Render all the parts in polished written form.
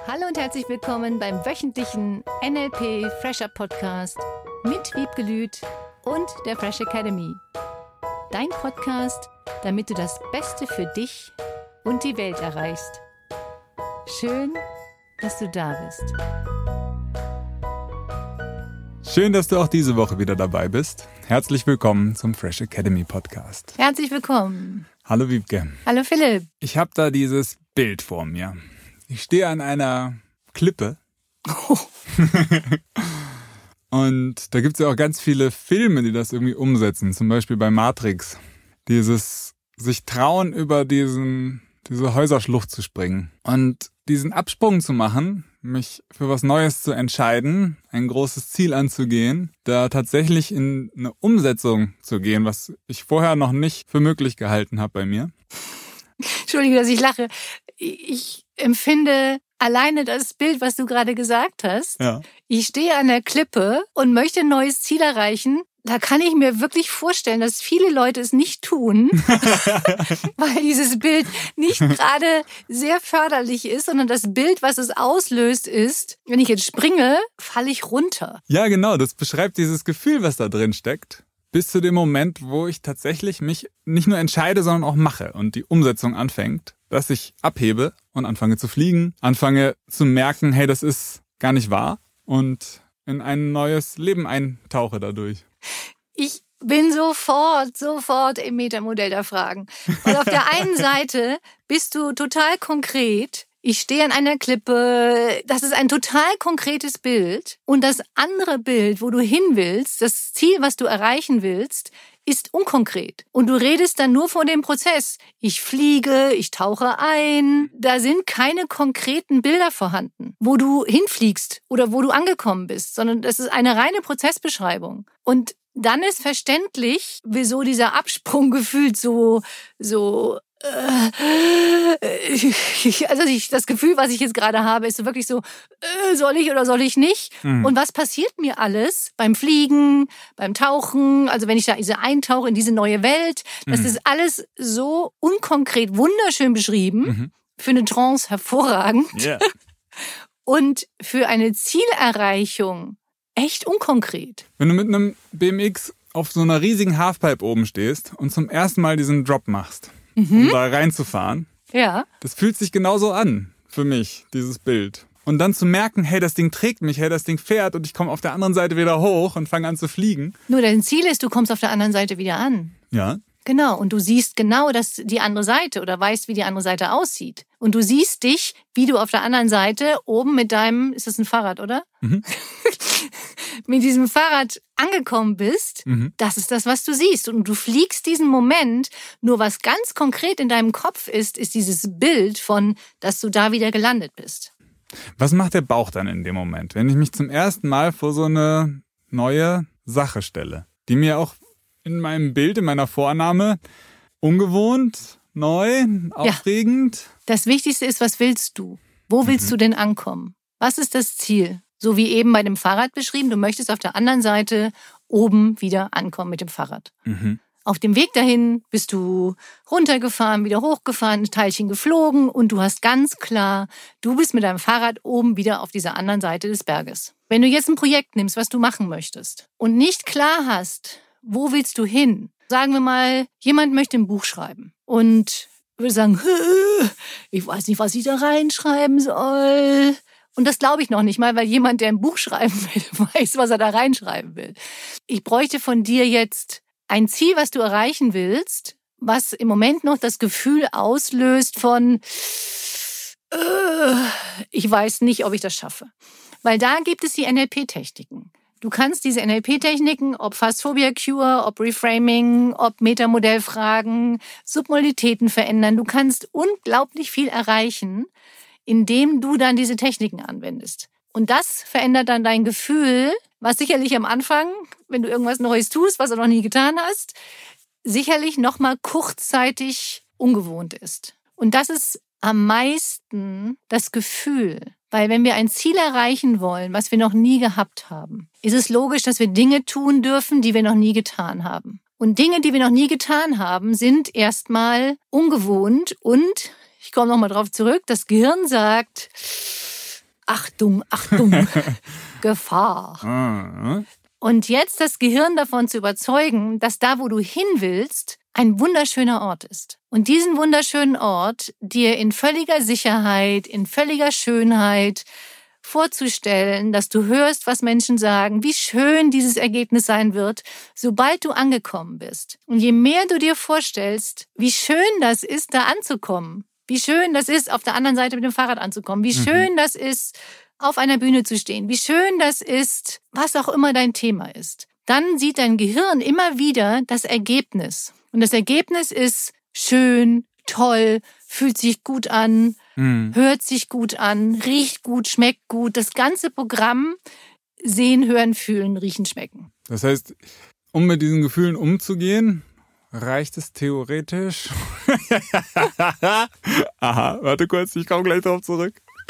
Hallo und herzlich willkommen beim wöchentlichen NLP Fresher Podcast mit Wiebke Lüth und der Fresh Academy. Dein Podcast, damit du das Beste für dich und die Welt erreichst. Schön, dass du da bist. Schön, dass du auch diese Woche wieder dabei bist. Herzlich willkommen zum Fresh Academy Podcast. Herzlich willkommen. Hallo Wiebke. Hallo Philipp. Ich habe da dieses Bild vor mir. Ich stehe an einer Klippe. Oh. Und da gibt es ja auch ganz viele Filme, die das irgendwie umsetzen. Zum Beispiel bei Matrix. Dieses sich trauen, über diese Häuserschlucht zu springen. Und diesen Absprung zu machen, mich für was Neues zu entscheiden, ein großes Ziel anzugehen, da tatsächlich in eine Umsetzung zu gehen, was ich vorher noch nicht für möglich gehalten habe bei mir. Entschuldige, dass ich lache. Ich empfinde alleine das Bild, was du gerade gesagt hast. Ja. Ich stehe an der Klippe und möchte ein neues Ziel erreichen. Da kann ich mir wirklich vorstellen, dass viele Leute es nicht tun, weil dieses Bild nicht gerade sehr förderlich ist, sondern das Bild, was es auslöst, ist, wenn ich jetzt springe, falle ich runter. Ja, genau, das beschreibt dieses Gefühl, was da drin steckt. Bis zu dem Moment, wo ich tatsächlich mich nicht nur entscheide, sondern auch mache und die Umsetzung anfängt, dass ich abhebe und anfange zu fliegen, anfange zu merken, hey, das ist gar nicht wahr und in ein neues Leben eintauche dadurch. Ich bin sofort im Metamodell der Fragen. Und auf der einen Seite bist du total konkret. Ich stehe an einer Klippe. Das ist ein total konkretes Bild. Und das andere Bild, wo du hin willst, das Ziel, was du erreichen willst, ist unkonkret. Und du redest dann nur von dem Prozess. Ich fliege, ich tauche ein. Da sind keine konkreten Bilder vorhanden, wo du hinfliegst oder wo du angekommen bist, sondern das ist eine reine Prozessbeschreibung. Und dann ist verständlich, wieso dieser Absprung gefühlt das Gefühl, was ich jetzt gerade habe, ist so wirklich so, soll ich oder soll ich nicht? Mhm. Und was passiert mir alles beim Fliegen, beim Tauchen, also wenn ich da eintauche in diese neue Welt, das ist alles so unkonkret, wunderschön beschrieben, für eine Trance hervorragend und für eine Zielerreichung echt unkonkret. Wenn du mit einem BMX auf so einer riesigen Halfpipe oben stehst und zum ersten Mal diesen Drop machst, um da reinzufahren, das fühlt sich genauso an für mich, dieses Bild. Und dann zu merken, hey, das Ding trägt mich, hey, das Ding fährt und ich komme auf der anderen Seite wieder hoch und fange an zu fliegen. Nur dein Ziel ist, du kommst auf der anderen Seite wieder an. Ja. Genau, und du siehst genau die andere Seite oder weißt, wie die andere Seite aussieht. Und du siehst dich, wie du auf der anderen Seite oben mit deinem, ist das ein Fahrrad, oder? Mhm. Mit diesem Fahrrad angekommen bist. Das ist das, was du siehst. Und du fliegst diesen Moment, nur was ganz konkret in deinem Kopf ist dieses Bild von, dass du da wieder gelandet bist. Was macht der Bauch dann in dem Moment, wenn ich mich zum ersten Mal vor so eine neue Sache stelle, die mir auch in meinem Bild, in meiner Vorannahme ungewohnt, neu, aufregend? Ja. Das Wichtigste ist, was willst du? Wo willst du denn ankommen? Was ist das Ziel? So wie eben bei dem Fahrrad beschrieben, du möchtest auf der anderen Seite oben wieder ankommen mit dem Fahrrad. Auf dem Weg dahin bist du runtergefahren, wieder hochgefahren, ein Teilchen geflogen und du hast ganz klar, du bist mit deinem Fahrrad oben wieder auf dieser anderen Seite des Berges. Wenn du jetzt ein Projekt nimmst, was du machen möchtest und nicht klar hast, wo willst du hin? Sagen wir mal, jemand möchte ein Buch schreiben und würde sagen, ich weiß nicht, was ich da reinschreiben soll. Und das glaube ich noch nicht mal, weil jemand, der ein Buch schreiben will, weiß, was er da reinschreiben will. Ich bräuchte von dir jetzt ein Ziel, was du erreichen willst, was im Moment noch das Gefühl auslöst von, ich weiß nicht, ob ich das schaffe. Weil da gibt es die NLP-Techniken. Du kannst diese NLP-Techniken, ob Fast-Phobia-Cure, ob Reframing, ob Metamodellfragen, Submodalitäten verändern. Du kannst unglaublich viel erreichen, indem du dann diese Techniken anwendest. Und das verändert dann dein Gefühl, was sicherlich am Anfang, wenn du irgendwas Neues tust, was du noch nie getan hast, sicherlich nochmal kurzzeitig ungewohnt ist. Und das ist am meisten das Gefühl. Weil wenn wir ein Ziel erreichen wollen, was wir noch nie gehabt haben, ist es logisch, dass wir Dinge tun dürfen, die wir noch nie getan haben. Und Dinge, die wir noch nie getan haben, sind erstmal ungewohnt und, ich komme nochmal drauf zurück, das Gehirn sagt, Achtung, Achtung, Gefahr. Und jetzt das Gehirn davon zu überzeugen, dass da, wo du hin willst, ein wunderschöner Ort ist. Und diesen wunderschönen Ort dir in völliger Sicherheit, in völliger Schönheit vorzustellen, dass du hörst, was Menschen sagen, wie schön dieses Ergebnis sein wird, sobald du angekommen bist. Und je mehr du dir vorstellst, wie schön das ist, da anzukommen, wie schön das ist, auf der anderen Seite mit dem Fahrrad anzukommen, wie schön das ist, auf einer Bühne zu stehen, wie schön das ist, was auch immer dein Thema ist, dann sieht dein Gehirn immer wieder das Ergebnis. Und das Ergebnis ist schön, toll, fühlt sich gut an, hört sich gut an, riecht gut, schmeckt gut. Das ganze Programm sehen, hören, fühlen, riechen, schmecken. Das heißt, um mit diesen Gefühlen umzugehen, reicht es theoretisch. Aha, warte kurz, ich komme gleich drauf zurück.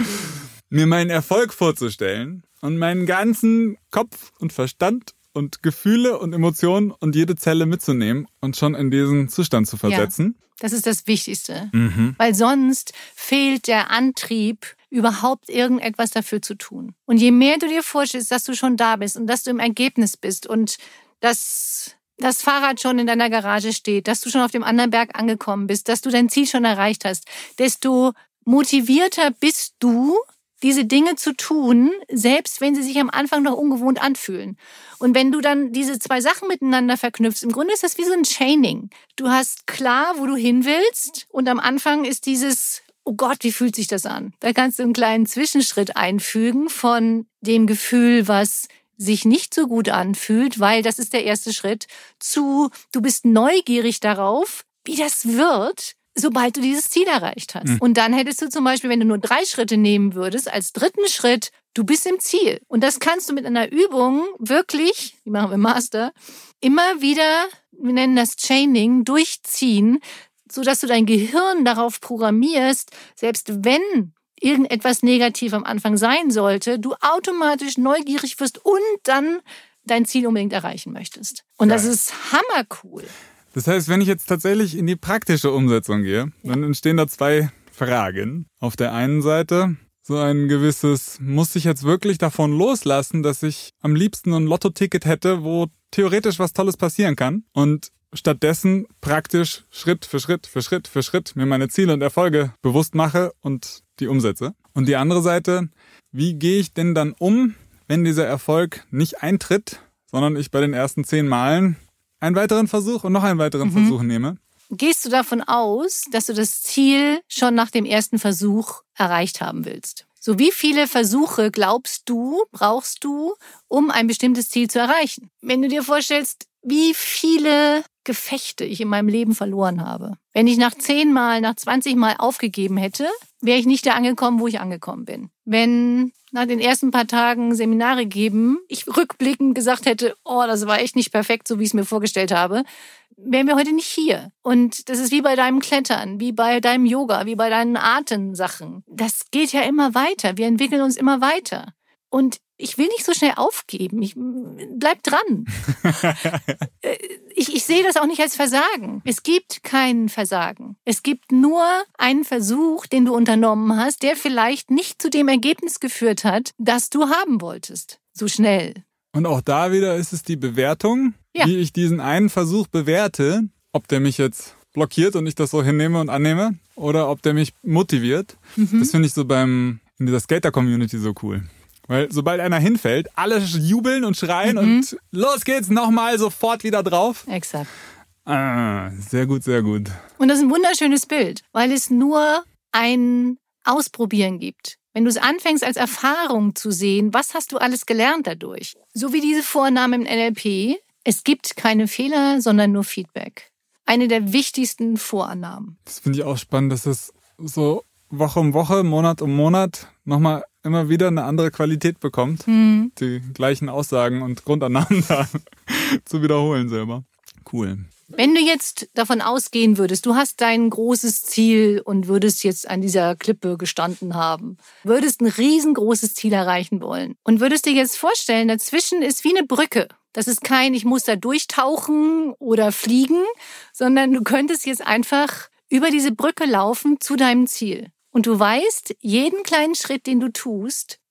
Mir meinen Erfolg vorzustellen und meinen ganzen Kopf und Verstand und Gefühle und Emotionen und jede Zelle mitzunehmen und schon in diesen Zustand zu versetzen. Ja, das ist das Wichtigste. Weil sonst fehlt der Antrieb, überhaupt irgendetwas dafür zu tun. Und je mehr du dir vorstellst, dass du schon da bist und dass du im Ergebnis bist und dass das Fahrrad schon in deiner Garage steht, dass du schon auf dem anderen Berg angekommen bist, dass du dein Ziel schon erreicht hast, desto motivierter bist du, diese Dinge zu tun, selbst wenn sie sich am Anfang noch ungewohnt anfühlen. Und wenn du dann diese zwei Sachen miteinander verknüpfst, im Grunde ist das wie so ein Chaining. Du hast klar, wo du hin willst und am Anfang ist dieses, oh Gott, wie fühlt sich das an? Da kannst du einen kleinen Zwischenschritt einfügen von dem Gefühl, was sich nicht so gut anfühlt, weil das ist der erste Schritt, zu, du bist neugierig darauf, wie das wird, sobald du dieses Ziel erreicht hast. Und dann hättest du zum Beispiel, wenn du nur 3 Schritte nehmen würdest, als dritten Schritt, du bist im Ziel. Und das kannst du mit einer Übung wirklich, die machen wir im Master, immer wieder, wir nennen das Chaining, durchziehen, sodass du dein Gehirn darauf programmierst, selbst wenn irgendetwas negativ am Anfang sein sollte, du automatisch neugierig wirst und dann dein Ziel unbedingt erreichen möchtest. Und das ist hammercool. Das heißt, wenn ich jetzt tatsächlich in die praktische Umsetzung gehe, dann entstehen da 2 Fragen. Auf der einen Seite so ein gewisses, muss ich jetzt wirklich davon loslassen, dass ich am liebsten ein Lotto-Ticket hätte, wo theoretisch was Tolles passieren kann und stattdessen praktisch Schritt für Schritt für Schritt für Schritt mir meine Ziele und Erfolge bewusst mache und die umsetze. Und die andere Seite, wie gehe ich denn dann um, wenn dieser Erfolg nicht eintritt, sondern ich bei den ersten 10 Malen einen weiteren Versuch und noch einen weiteren Versuch nehme? Gehst du davon aus, dass du das Ziel schon nach dem ersten Versuch erreicht haben willst? So wie viele Versuche glaubst du, brauchst du, um ein bestimmtes Ziel zu erreichen? Wenn du dir vorstellst, wie viele Gefechte ich in meinem Leben verloren habe. Wenn ich nach 10 Mal, nach 20 Mal aufgegeben hätte, wäre ich nicht da angekommen, wo ich angekommen bin. Wenn nach den ersten paar Tagen Seminare geben, ich rückblickend gesagt hätte, oh, das war echt nicht perfekt, so wie ich es mir vorgestellt habe, wären wir heute nicht hier. Und das ist wie bei deinem Klettern, wie bei deinem Yoga, wie bei deinen Atemsachen. Das geht ja immer weiter. Wir entwickeln uns immer weiter. Und ich will nicht so schnell aufgeben. Bleib dran. Ich sehe das auch nicht als Versagen. Es gibt kein Versagen. Es gibt nur einen Versuch, den du unternommen hast, der vielleicht nicht zu dem Ergebnis geführt hat, das du haben wolltest. So schnell. Und auch da wieder ist es die Bewertung, wie ich diesen einen Versuch bewerte, ob der mich jetzt blockiert und ich das so hinnehme und annehme oder ob der mich motiviert. Das finde ich so in dieser Skater-Community so cool. Weil sobald einer hinfällt, alle jubeln und schreien und los geht's, nochmal sofort wieder drauf. Exakt. Ah, sehr gut, sehr gut. Und das ist ein wunderschönes Bild, weil es nur ein Ausprobieren gibt. Wenn du es anfängst als Erfahrung zu sehen, was hast du alles gelernt dadurch? So wie diese Vorname im NLP, es gibt keine Fehler, sondern nur Feedback. Eine der wichtigsten Vorannahmen. Das finde ich auch spannend, dass es so Woche um Woche, Monat um Monat nochmal immer wieder eine andere Qualität bekommt, die gleichen Aussagen und Grundannahmen da zu wiederholen selber. Cool. Wenn du jetzt davon ausgehen würdest, du hast dein großes Ziel und würdest jetzt an dieser Klippe gestanden haben, würdest ein riesengroßes Ziel erreichen wollen und würdest dir jetzt vorstellen, dazwischen ist wie eine Brücke. Das ist kein, ich muss da durchtauchen oder fliegen, sondern du könntest jetzt einfach über diese Brücke laufen zu deinem Ziel. Und du weißt, jeden kleinen Schritt, den du tust,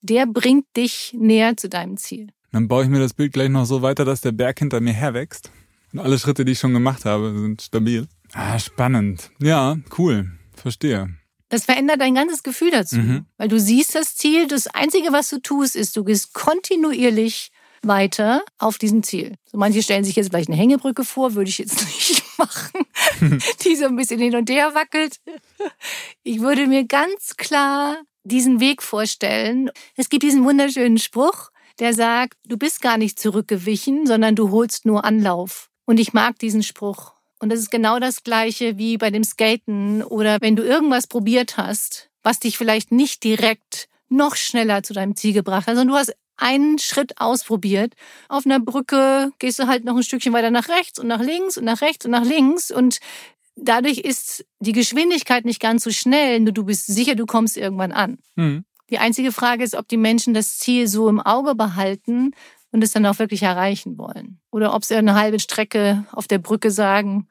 der bringt dich näher zu deinem Ziel. Dann baue ich mir das Bild gleich noch so weiter, dass der Berg hinter mir herwächst. Und alle Schritte, die ich schon gemacht habe, sind stabil. Spannend. Ja, cool. Verstehe. Das verändert dein ganzes Gefühl dazu. Weil du siehst das Ziel. Das Einzige, was du tust, ist, du gehst kontinuierlich weiter auf diesem Ziel. So manche stellen sich jetzt vielleicht eine Hängebrücke vor, würde ich jetzt nicht machen, die so ein bisschen hin und her wackelt. Ich würde mir ganz klar diesen Weg vorstellen. Es gibt diesen wunderschönen Spruch, der sagt, du bist gar nicht zurückgewichen, sondern du holst nur Anlauf. Und ich mag diesen Spruch. Und das ist genau das Gleiche wie bei dem Skaten oder wenn du irgendwas probiert hast, was dich vielleicht nicht direkt noch schneller zu deinem Ziel gebracht hat, sondern du hast einen Schritt ausprobiert. Auf einer Brücke gehst du halt noch ein Stückchen weiter nach rechts und nach links und nach rechts und nach links und dadurch ist die Geschwindigkeit nicht ganz so schnell, nur du bist sicher, du kommst irgendwann an. Die einzige Frage ist, ob die Menschen das Ziel so im Auge behalten und es dann auch wirklich erreichen wollen. Oder ob sie eine halbe Strecke auf der Brücke sagen,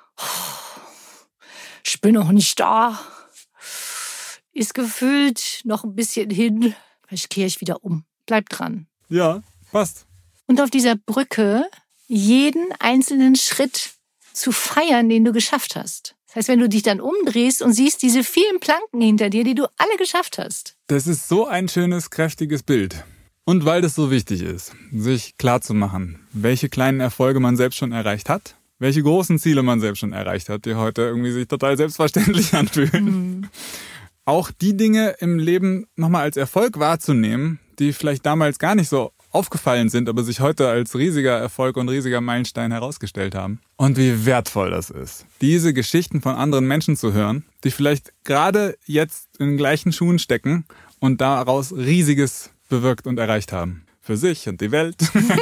ich bin noch nicht da, ist gefühlt noch ein bisschen hin, vielleicht kehre ich wieder um. Bleib dran. Ja, passt. Und auf dieser Brücke jeden einzelnen Schritt zu feiern, den du geschafft hast. Das heißt, wenn du dich dann umdrehst und siehst diese vielen Planken hinter dir, die du alle geschafft hast. Das ist so ein schönes, kräftiges Bild. Und weil das so wichtig ist, sich klarzumachen, welche kleinen Erfolge man selbst schon erreicht hat, welche großen Ziele man selbst schon erreicht hat, die heute irgendwie sich total selbstverständlich anfühlen. Auch die Dinge im Leben nochmal als Erfolg wahrzunehmen, die vielleicht damals gar nicht so aufgefallen sind, aber sich heute als riesiger Erfolg und riesiger Meilenstein herausgestellt haben. Und wie wertvoll das ist, diese Geschichten von anderen Menschen zu hören, die vielleicht gerade jetzt in den gleichen Schuhen stecken und daraus Riesiges bewirkt und erreicht haben. Für sich und die Welt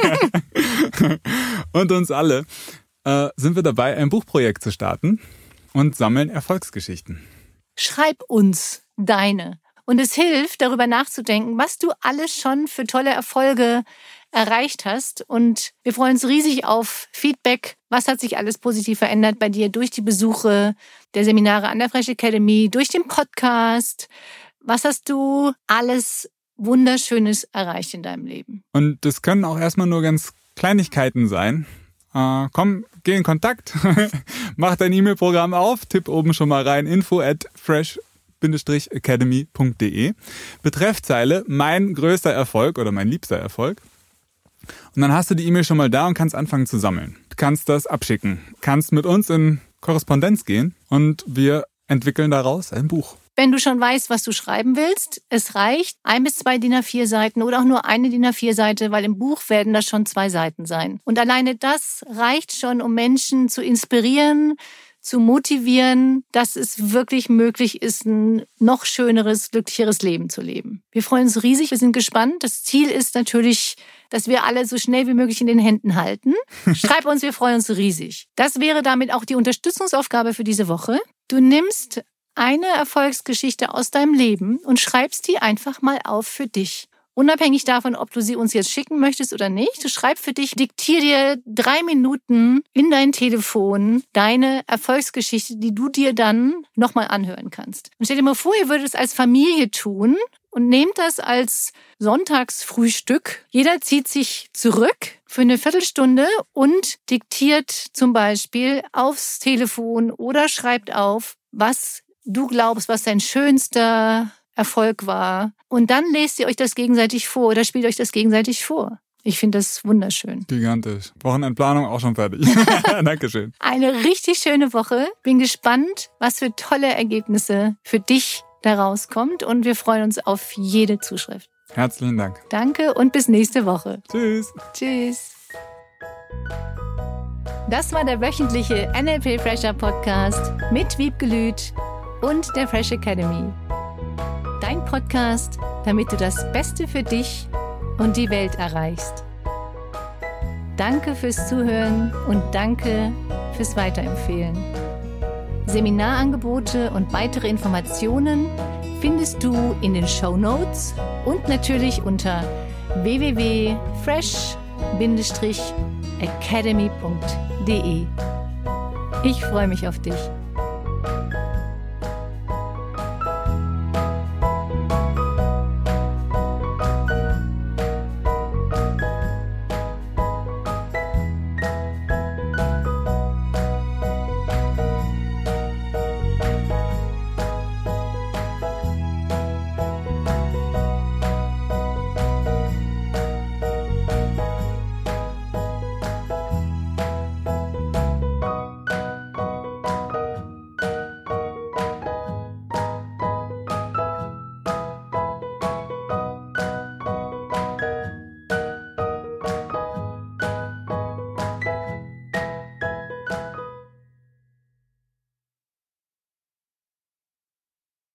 und uns alle sind wir dabei, ein Buchprojekt zu starten und sammeln Erfolgsgeschichten. Schreib uns deine. Und es hilft, darüber nachzudenken, was du alles schon für tolle Erfolge erreicht hast. Und wir freuen uns riesig auf Feedback. Was hat sich alles positiv verändert bei dir durch die Besuche der Seminare an der Fresh Academy, durch den Podcast? Was hast du alles Wunderschönes erreicht in deinem Leben? Und das können auch erstmal nur ganz Kleinigkeiten sein. Komm, geh in Kontakt, mach dein E-Mail-Programm auf, tipp oben schon mal rein, info@fresh-academy.de. Betreffzeile, mein größter Erfolg oder mein liebster Erfolg. Und dann hast du die E-Mail schon mal da und kannst anfangen zu sammeln. Du kannst das abschicken, kannst mit uns in Korrespondenz gehen und wir entwickeln daraus ein Buch. Wenn du schon weißt, was du schreiben willst, es reicht 1 bis 2 DIN A4 Seiten oder auch nur eine DIN A4 Seite, weil im Buch werden das schon 2 Seiten sein. Und alleine das reicht schon, um Menschen zu inspirieren, zu motivieren, dass es wirklich möglich ist, ein noch schöneres, glücklicheres Leben zu leben. Wir freuen uns riesig, wir sind gespannt. Das Ziel ist natürlich, dass wir alle so schnell wie möglich in den Händen halten. Schreib uns, wir freuen uns riesig. Das wäre damit auch die Unterstützungsaufgabe für diese Woche. Du nimmst eine Erfolgsgeschichte aus deinem Leben und schreibst die einfach mal auf für dich. Unabhängig davon, ob du sie uns jetzt schicken möchtest oder nicht, du schreib für dich, diktier dir 3 Minuten in dein Telefon deine Erfolgsgeschichte, die du dir dann nochmal anhören kannst. Und stell dir mal vor, ihr würdet es als Familie tun und nehmt das als Sonntagsfrühstück. Jeder zieht sich zurück für eine Viertelstunde und diktiert zum Beispiel aufs Telefon oder schreibt auf, was du glaubst, was dein schönster Erfolg war. Und dann lest ihr euch das gegenseitig vor oder spielt euch das gegenseitig vor. Ich finde das wunderschön. Gigantisch. Wochenendplanung auch schon fertig. Dankeschön. Eine richtig schöne Woche. Bin gespannt, was für tolle Ergebnisse für dich da rauskommt. Und wir freuen uns auf jede Zuschrift. Herzlichen Dank. Danke und bis nächste Woche. Tschüss. Tschüss. Das war der wöchentliche NLP Fresher Podcast mit Wiebke Lüth und der Fresh Academy. Dein Podcast, damit du das Beste für dich und die Welt erreichst. Danke fürs Zuhören und danke fürs Weiterempfehlen. Seminarangebote und weitere Informationen findest du in den Shownotes und natürlich unter www.fresh-academy.de. Ich freue mich auf dich.